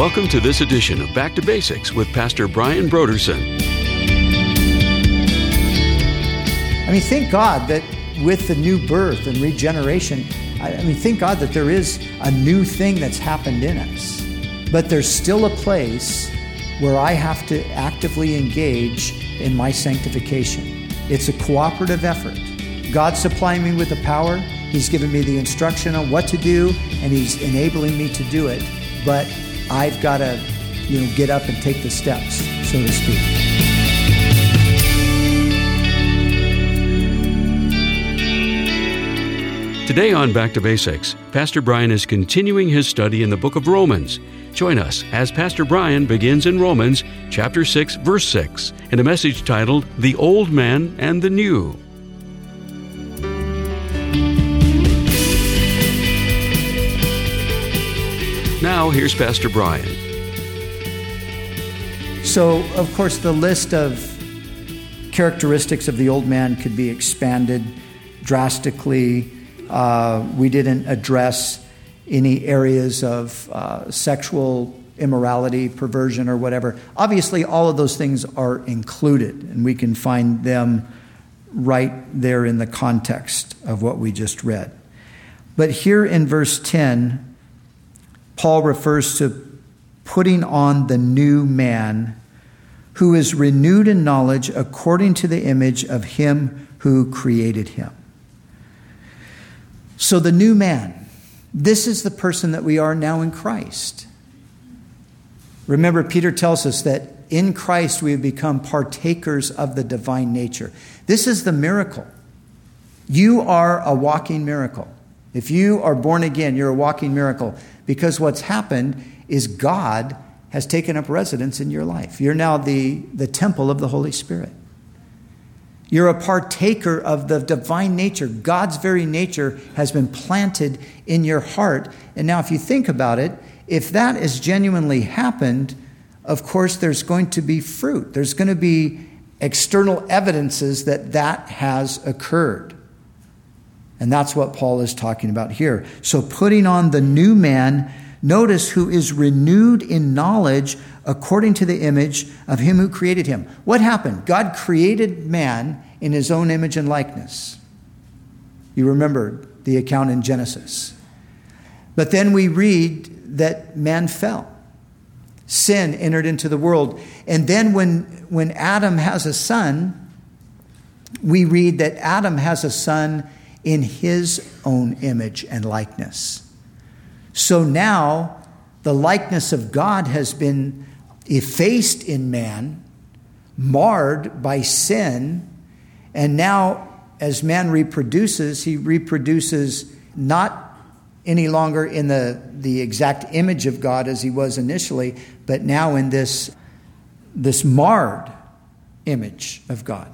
Welcome to this edition of Back to Basics with Pastor Brian Broderson. Thank God that with the new birth and regeneration, thank God that there is a new thing that's happened in us. But there's still a place where I have to actively engage in my sanctification. It's a cooperative effort. God's supplying me with the power. He's given me the instruction on what to do, and He's enabling me to do it. But I've got to, get up and take the steps, so to speak. Today on Back to Basics, Pastor Brian is continuing his study in the book of Romans. Join us as Pastor Brian begins in Romans chapter 6, verse 6, in a message titled, The Old Man and the New. Now, here's Pastor Brian. So, of course, the list of characteristics of the old man could be expanded drastically. We didn't address any areas of sexual immorality, perversion, or whatever. Obviously, all of those things are included, and we can find them right there in the context of what we just read. But here in verse 10, Paul refers to putting on the new man who is renewed in knowledge according to the image of Him who created him. So the new man, this is the person that we are now in Christ. Remember, Peter tells us that in Christ we have become partakers of the divine nature. This is the miracle. You are a walking miracle. If you are born again, you're a walking miracle. Because what's happened is God has taken up residence in your life. You're now the temple of the Holy Spirit. You're a partaker of the divine nature. God's very nature has been planted in your heart. And now if you think about it, if that has genuinely happened, of course there's going to be fruit. There's going to be external evidences that has occurred. And that's what Paul is talking about here. So putting on the new man, notice, who is renewed in knowledge according to the image of Him who created him. What happened? God created man in His own image and likeness. You remember the account in Genesis. But then we read that man fell. Sin entered into the world. And then when Adam has a son, we read that Adam has a son in his own image and likeness. So now the likeness of God has been effaced in man, marred by sin, and now as man reproduces, he reproduces not any longer in the exact image of God as he was initially, but now in this marred image of God.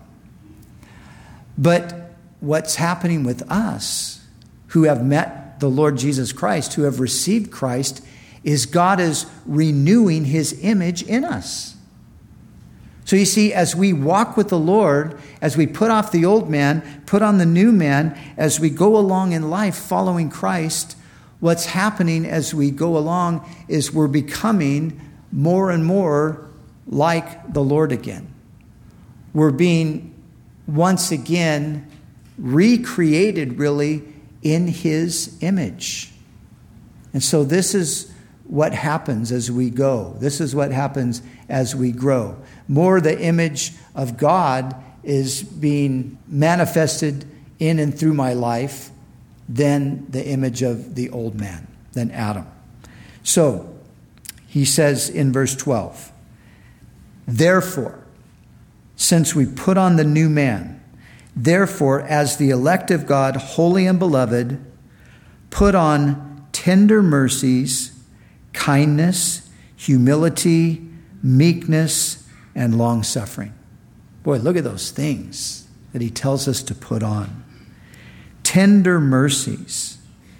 But what's happening with us who have met the Lord Jesus Christ, who have received Christ, is God is renewing His image in us. So you see, as we walk with the Lord, as we put off the old man, put on the new man, as we go along in life following Christ, what's happening as we go along is we're becoming more and more like the Lord again. We're being once again recreated really in His image. And so this is what happens as we go. This is what happens as we grow. More the image of God is being manifested in and through my life than the image of the old man, than Adam. So he says in verse 12, therefore, since we put on the new man, therefore, as the elect of God, holy and beloved, put on tender mercies, kindness, humility, meekness, and long-suffering. Boy, look at those things that he tells us to put on. Tender mercies.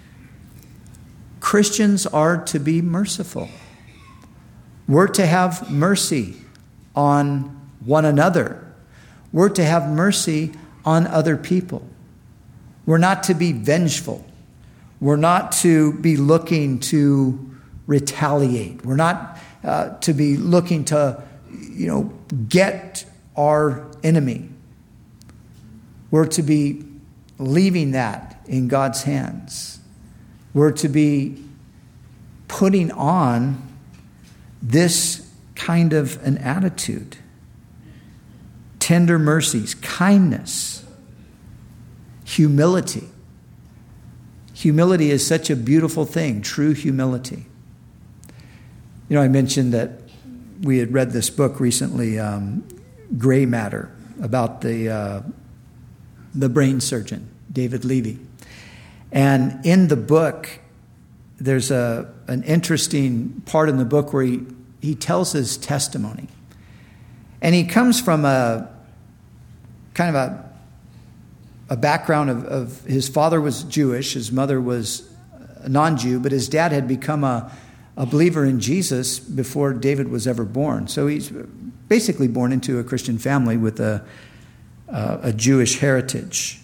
Christians are to be merciful. We're to have mercy on one another. We're to have mercy on other people. We're not to be vengeful. We're not to be looking to retaliate. We're not to be looking to, get our enemy. We're to be leaving that in God's hands. We're to be putting on this kind of an attitude. Tender mercies, kindness, humility. Humility is such a beautiful thing, true humility. I mentioned that we had read this book recently, Gray Matter, about the brain surgeon, David Levy. And in the book, there's an interesting part in the book where he tells his testimony. And he comes from a kind of a background of his father was Jewish, his mother was a non-Jew, but his dad had become a believer in Jesus before David was ever born. So he's basically born into a Christian family with a Jewish heritage.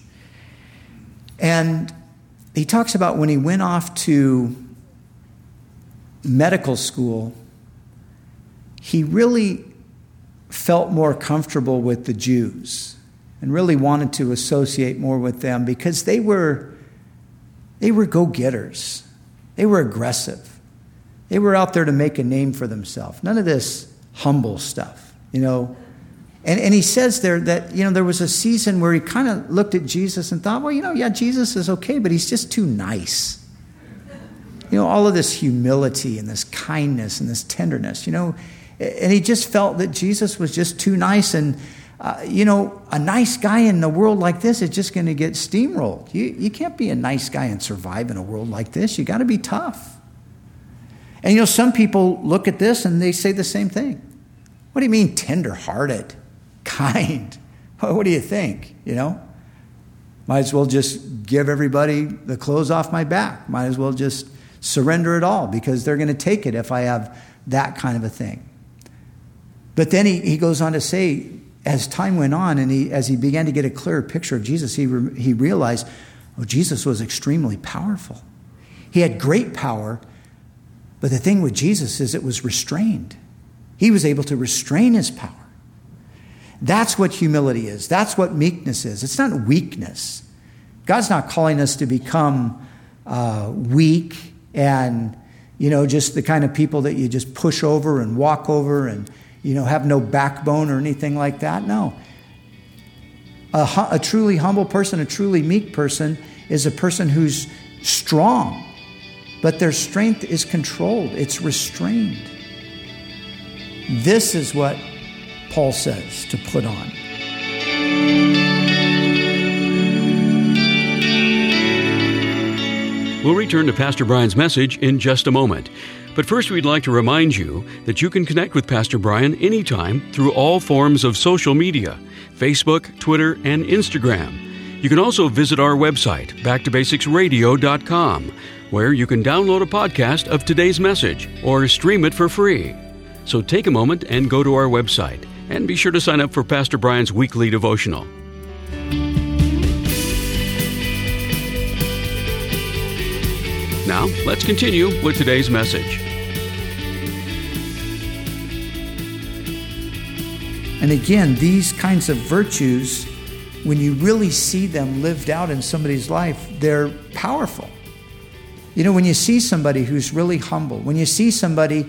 And he talks about when he went off to medical school, he really felt more comfortable with the Jews and really wanted to associate more with them because they were go-getters. They were aggressive. They were out there to make a name for themselves. None of this humble stuff, And he says there that, there was a season where he kind of looked at Jesus and thought, well, Jesus is okay, but he's just too nice. All of this humility and this kindness and this tenderness, and he just felt that Jesus was just too nice. And, a nice guy in a world like this is just going to get steamrolled. You can't be a nice guy and survive in a world like this. You got to be tough. And, some people look at this and they say the same thing. What do you mean tender-hearted, kind? What do you think, Might as well just give everybody the clothes off my back. Might as well just surrender it all because they're going to take it if I have that kind of a thing. But then he goes on to say, as time went on and as he began to get a clearer picture of Jesus, he realized, Jesus was extremely powerful. He had great power, but the thing with Jesus is it was restrained. He was able to restrain his power. That's what humility is. That's what meekness is. It's not weakness. God's not calling us to become weak and, just the kind of people that you just push over and walk over and, have no backbone or anything like that. No. A truly humble person, a truly meek person is a person who's strong, but their strength is controlled. It's restrained. This is what Paul says to put on. We'll return to Pastor Brian's message in just a moment. But first, we'd like to remind you that you can connect with Pastor Brian anytime through all forms of social media, Facebook, Twitter, and Instagram. You can also visit our website, backtobasicsradio.com, where you can download a podcast of today's message or stream it for free. So take a moment and go to our website, and be sure to sign up for Pastor Brian's weekly devotional. Now, let's continue with today's message. And again, these kinds of virtues, when you really see them lived out in somebody's life, they're powerful. When you see somebody who's really humble, when you see somebody,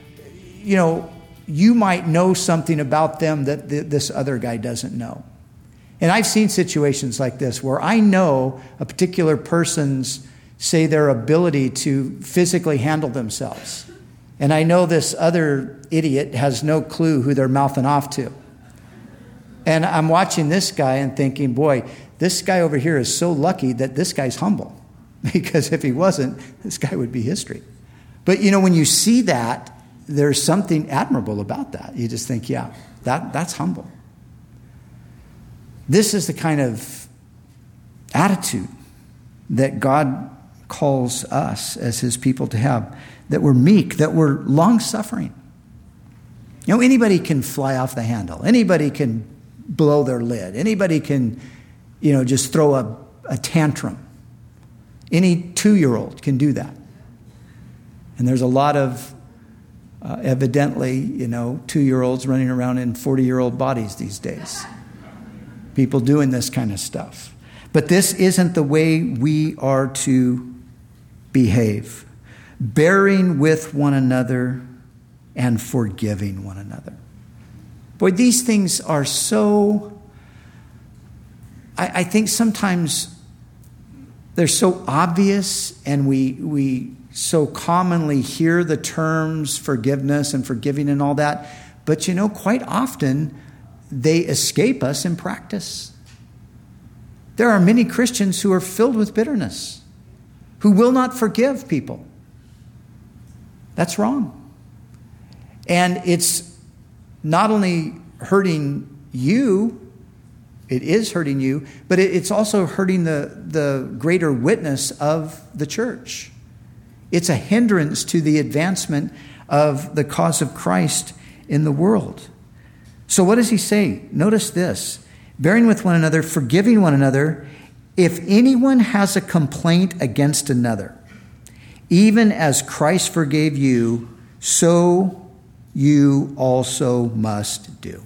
you might know something about them that this other guy doesn't know. And I've seen situations like this where I know a particular person's, say, their ability to physically handle themselves. And I know this other idiot has no clue who they're mouthing off to. And I'm watching this guy and thinking, boy, this guy over here is so lucky that this guy's humble. Because if he wasn't, this guy would be history. But, when you see that, there's something admirable about that. You just think, yeah, that's humble. This is the kind of attitude that God calls us as his people to have, that we're meek, that we're long-suffering. Anybody can fly off the handle. Anybody can blow their lid. Anybody can, just throw a tantrum. Any 2-year-old can do that. And there's a lot of, evidently, 2-year-olds running around in 40-year-old bodies these days. People doing this kind of stuff. But this isn't the way we are to behave. Bearing with one another and forgiving one another. Boy, these things are so, I think sometimes they're so obvious, and we so commonly hear the terms forgiveness and forgiving and all that. But quite often they escape us in practice. There are many Christians who are filled with bitterness, who will not forgive people. That's wrong. And it's not only hurting you, it is hurting you, but it's also hurting the greater witness of the church. It's a hindrance to the advancement of the cause of Christ in the world. So what does he say? Notice this. Bearing with one another, forgiving one another, if anyone has a complaint against another, even as Christ forgave you, so you also must do.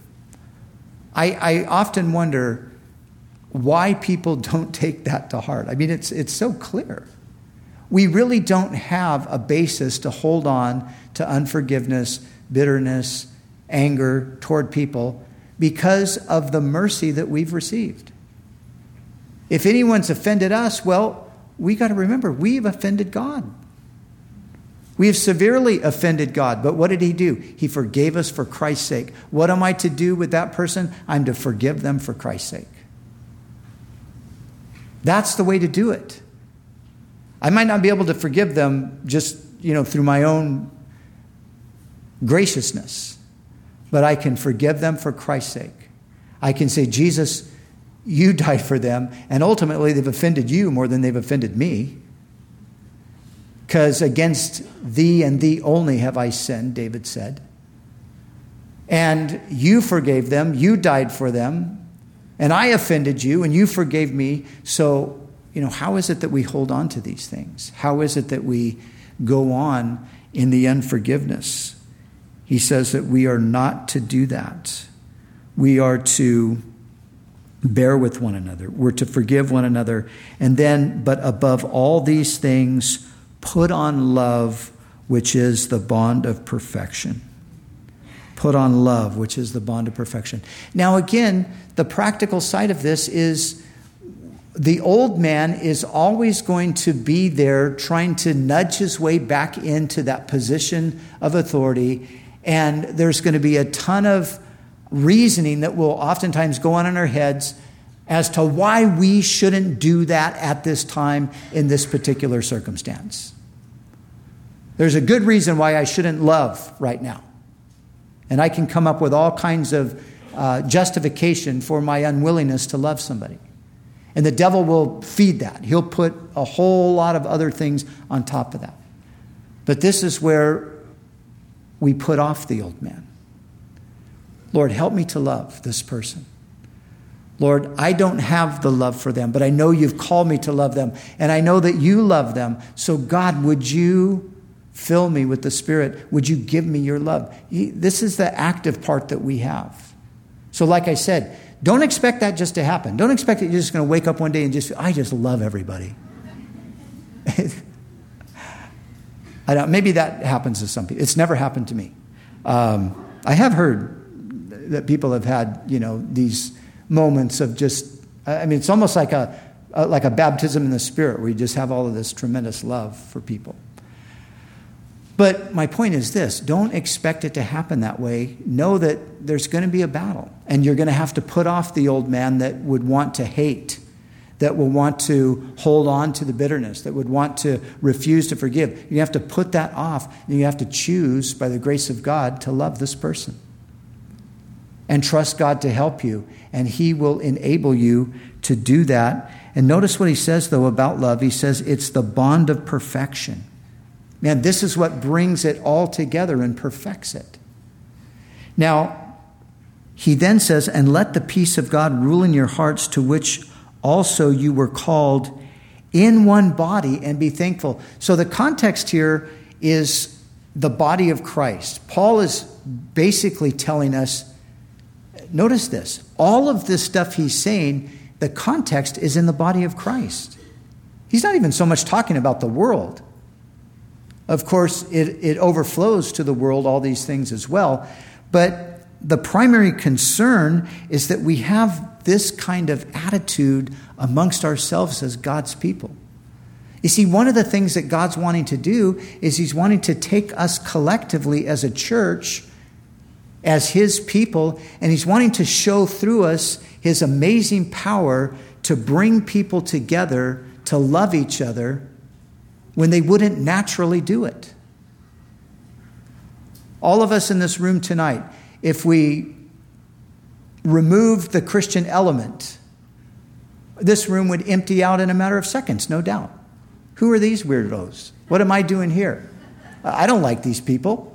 I often wonder why people don't take that to heart. I mean, it's so clear. We really don't have a basis to hold on to unforgiveness, bitterness, anger toward people because of the mercy that we've received. If anyone's offended us, well, we got to remember, we've offended God. We have severely offended God, but what did he do? He forgave us for Christ's sake. What am I to do with that person? I'm to forgive them for Christ's sake. That's the way to do it. I might not be able to forgive them just, through my own graciousness, but I can forgive them for Christ's sake. I can say, Jesus, you died for them, and ultimately they've offended you more than they've offended me. Because against thee and thee only have I sinned, David said. And you forgave them, you died for them, and I offended you, and you forgave me. So, how is it that we hold on to these things? How is it that we go on in the unforgiveness? He says that we are not to do that. We are to bear with one another. We're to forgive one another. And then, but above all these things, put on love, which is the bond of perfection. Put on love, which is the bond of perfection. Now, again, the practical side of this is the old man is always going to be there trying to nudge his way back into that position of authority. And there's going to be a ton of reasoning that will oftentimes go on in our heads as to why we shouldn't do that at this time in this particular circumstance. There's a good reason why I shouldn't love right now. And I can come up with all kinds of justification for my unwillingness to love somebody. And the devil will feed that. He'll put a whole lot of other things on top of that. But this is where we put off the old man. Lord, help me to love this person. Lord, I don't have the love for them, but I know you've called me to love them. And I know that you love them. So God, would you fill me with the Spirit? Would you give me your love? This is the active part that we have. So like I said, don't expect that just to happen. Don't expect that you're just going to wake up one day and I just love everybody. Maybe that happens to some people. It's never happened to me. I have heard that people have had, these moments of just, it's almost like a baptism in the Spirit where you just have all of this tremendous love for people. But my point is this, don't expect it to happen that way. Know that there's going to be a battle, and you're going to have to put off the old man that would want to hate, that will want to hold on to the bitterness, that would want to refuse to forgive. You have to put that off, and you have to choose, by the grace of God, to love this person. And trust God to help you, and he will enable you to do that. And notice what he says, though, about love. He says it's the bond of perfection. Man, this is what brings it all together and perfects it. Now, he then says, and let the peace of God rule in your hearts, to which also you were called in one body, and be thankful. So the context here is the body of Christ. Paul is basically telling us, notice this, all of this stuff he's saying, the context is in the body of Christ. He's not even so much talking about the world. Of course, it overflows to the world, all these things as well. But the primary concern is that we have this kind of attitude amongst ourselves as God's people. You see, one of the things that God's wanting to do is he's wanting to take us collectively as a church, as his people, and he's wanting to show through us his amazing power to bring people together to love each other when they wouldn't naturally do it. All of us in this room tonight, if we removed the Christian element, this room would empty out in a matter of seconds, no doubt. Who are these weirdos? What am I doing here? I don't like these people.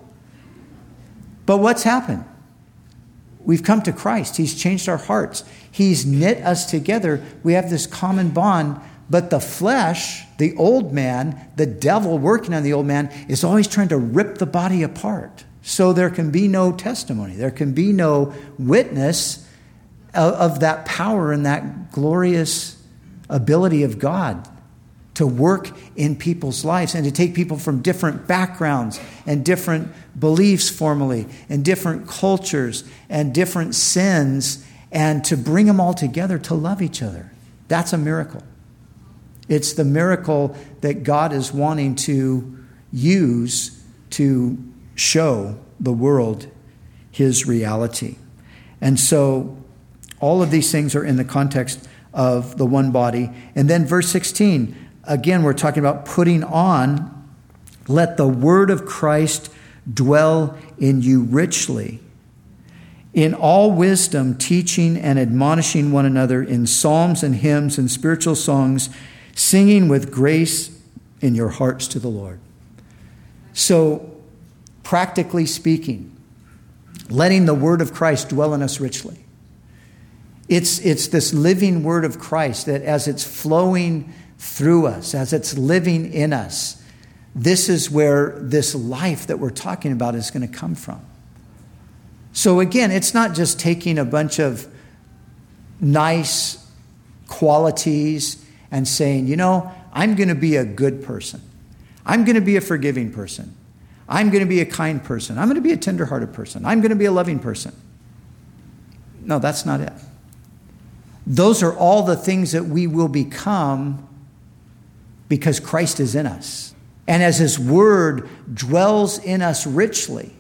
But what's happened? We've come to Christ. He's changed our hearts. He's knit us together. We have this common bond. But the flesh, the old man, the devil working on the old man, is always trying to rip the body apart. So there can be no testimony. There can be no witness of that power and that glorious ability of God to work in people's lives and to take people from different backgrounds and different beliefs formally and different cultures and different sins and to bring them all together to love each other. That's a miracle. It's the miracle that God is wanting to use to show the world his reality. And so all of these things are in the context of the one body. And then verse 16, again, we're talking about putting on, let the word of Christ dwell in you richly, in all wisdom, teaching and admonishing one another in psalms and hymns and spiritual songs, singing with grace in your hearts to the Lord. So, practically speaking, letting the word of Christ dwell in us richly. It's this living word of Christ that as it's flowing through us, as it's living in us, this is where this life that we're talking about is going to come from. So again, it's not just taking a bunch of nice qualities and saying, you know, I'm going to be a good person. I'm going to be a forgiving person. I'm going to be a kind person. I'm going to be a tenderhearted person. I'm going to be a loving person. No, that's not it. Those are all the things that we will become because Christ is in us. And as his word dwells in us richly,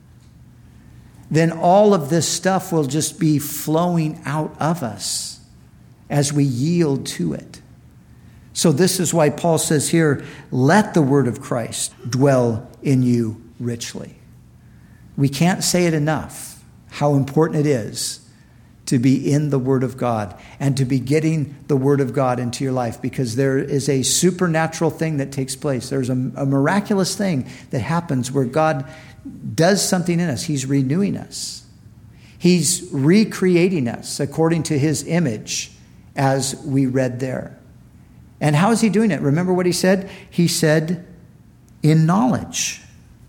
then all of this stuff will just be flowing out of us as we yield to it. So this is why Paul says here, let the word of Christ dwell in you richly. We can't say it enough, how important it is to be in the Word of God and to be getting the Word of God into your life, because there is a supernatural thing that takes place. There's a miraculous thing that happens where God does something in us. He's renewing us. He's recreating us according to his image, as we read there. And how is he doing it? Remember what he said? He said, in knowledge.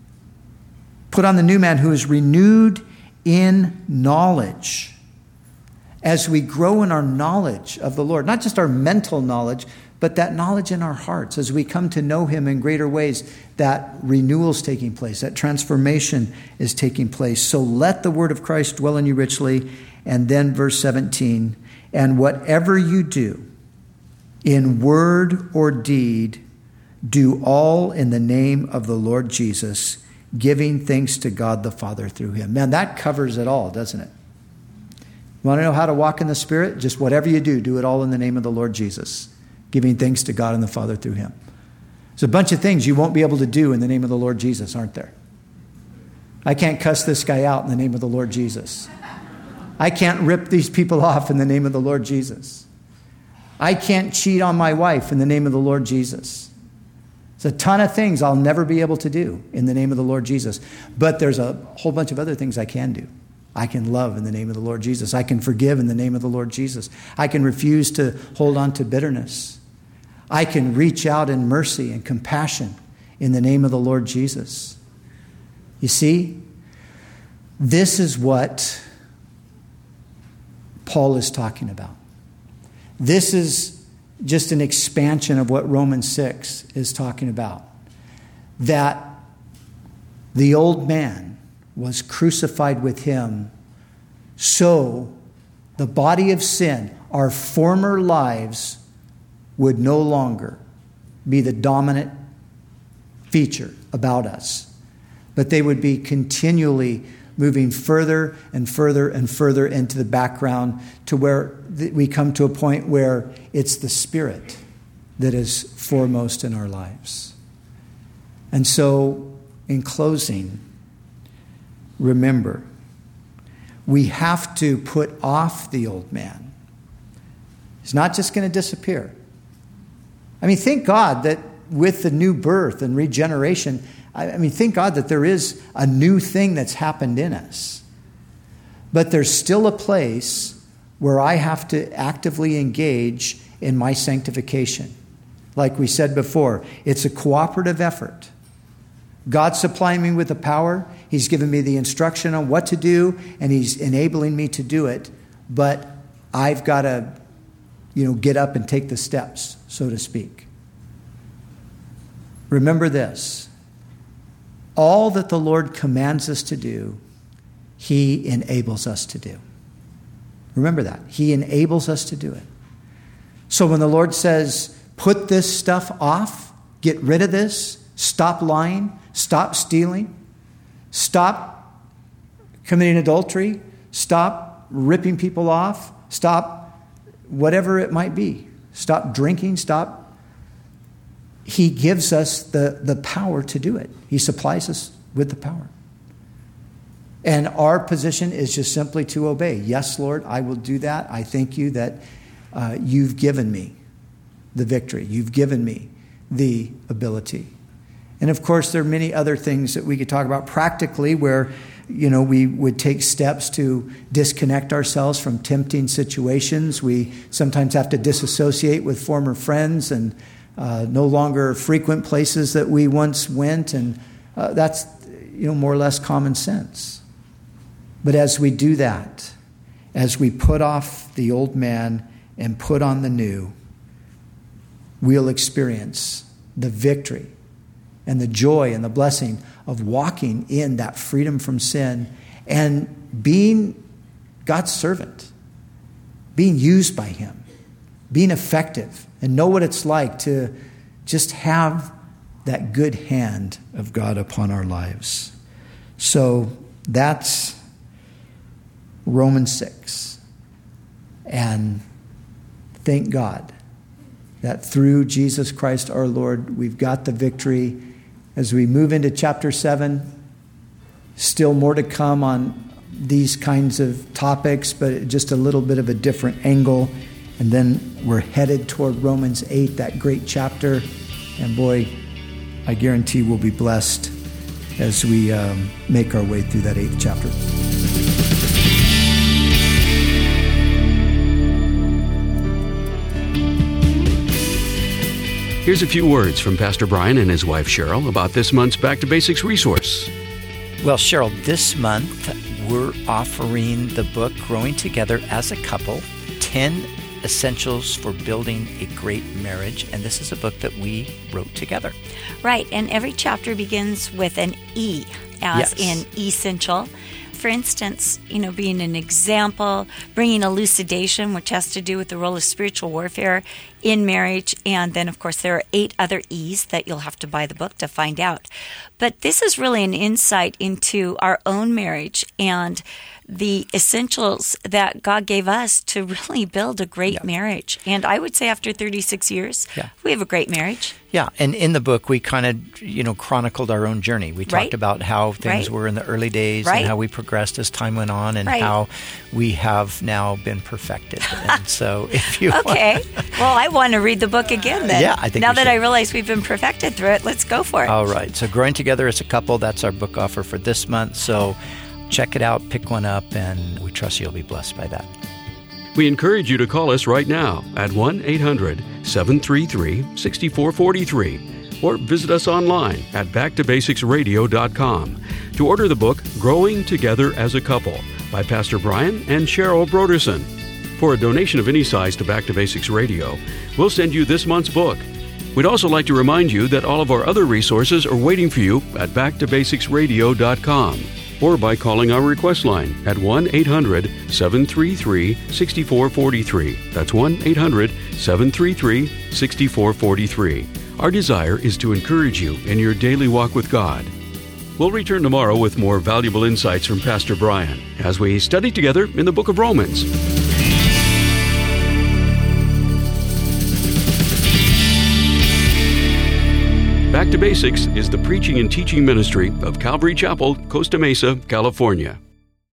Put on the new man who is renewed in knowledge. As we grow in our knowledge of the Lord, not just our mental knowledge, but that knowledge in our hearts, as we come to know him in greater ways, that renewal is taking place, that transformation is taking place. So let the word of Christ dwell in you richly. And then verse 17, and whatever you do, in word or deed, do all in the name of the Lord Jesus, giving thanks to God the Father through him. Man, that covers it all, doesn't it? You want to know how to walk in the Spirit? Just whatever you do, do it all in the name of the Lord Jesus, giving thanks to God and the Father through him. There's a bunch of things you won't be able to do in the name of the Lord Jesus, aren't there? I can't cuss this guy out in the name of the Lord Jesus. I can't rip these people off in the name of the Lord Jesus. I can't cheat on my wife in the name of the Lord Jesus. There's a ton of things I'll never be able to do in the name of the Lord Jesus. But there's a whole bunch of other things I can do. I can love in the name of the Lord Jesus. I can forgive in the name of the Lord Jesus. I can refuse to hold on to bitterness. I can reach out in mercy and compassion in the name of the Lord Jesus. You see, this is what Paul is talking about. This is just an expansion of what Romans 6 is talking about. That the old man was crucified with him, so the body of sin, our former lives, would no longer be the dominant feature about us, but they would be continually moving further and further and further into the background to where we come to a point where it's the Spirit that is foremost in our lives. And so, in closing, remember, we have to put off the old man. He's not just going to disappear. I mean, thank God that with the new birth and regeneration, thank God that there is a new thing that's happened in us. But there's still a place where I have to actively engage in my sanctification. Like we said before, it's a cooperative effort. God's supplying me with the power. He's given me the instruction on what to do, and He's enabling me to do it. But I've got to, get up and take the steps, so to speak. Remember this. All that the Lord commands us to do, He enables us to do. Remember that. He enables us to do it. So when the Lord says, put this stuff off, get rid of this, stop lying, stop stealing, stop committing adultery, stop ripping people off, stop whatever it might be, stop drinking, He gives us the power to do it. He supplies us with the power. And our position is just simply to obey. Yes, Lord, I will do that. I thank you that you've given me the victory. You've given me the ability. And of course, there are many other things that we could talk about practically where, we would take steps to disconnect ourselves from tempting situations. We sometimes have to disassociate with former friends and no longer frequent places that we once went. And that's, more or less common sense. But as we do that, as we put off the old man and put on the new, we'll experience the victory and the joy and the blessing of walking in that freedom from sin and being God's servant, being used by Him, being effective, and know what it's like to just have that good hand of God upon our lives. So that's Romans 6. And thank God that through Jesus Christ our Lord, we've got the victory. As we move into chapter 7, still more to come on these kinds of topics, but just a little bit of a different angle. And then we're headed toward Romans 8, that great chapter. And boy, I guarantee we'll be blessed as we make our way through that 8th chapter. Here's a few words from Pastor Brian and his wife Cheryl about this month's Back to Basics resource. Well, Cheryl, this month we're offering the book Growing Together as a Couple, 10 Essentials for Building a Great Marriage. And this is a book that we wrote together. Right. And every chapter begins with an E, as in essential. For instance, being an example, bringing elucidation, which has to do with the role of spiritual warfare in marriage. And then, of course, there are 8 other E's that you'll have to buy the book to find out. But this is really an insight into our own marriage and the essentials that God gave us to really build a great marriage. And I would say after 36 years, we have a great marriage. Yeah, and in the book, we kind of, chronicled our own journey. We talked about how things were in the early days and how we progressed as time went on and how we have now been perfected. And so if you Okay. Well, I want to read the book again then. Yeah, I think now that I realize we've been perfected through it, let's go for it. All right. So Growing Together as a Couple, that's our book offer for this month. So check it out, pick one up, and we trust you'll be blessed by that. We encourage you to call us right now at 1-800-733-6443 or visit us online at backtobasicsradio.com to order the book Growing Together as a Couple by Pastor Brian and Cheryl Broderson. For a donation of any size to Back to Basics Radio, we'll send you this month's book. We'd also like to remind you that all of our other resources are waiting for you at backtobasicsradio.com or by calling our request line at 1-800-733-6443. That's 1-800-733-6443. Our desire is to encourage you in your daily walk with God. We'll return tomorrow with more valuable insights from Pastor Brian as we study together in the book of Romans. Back to Basics is the preaching and teaching ministry of Calvary Chapel, Costa Mesa, California.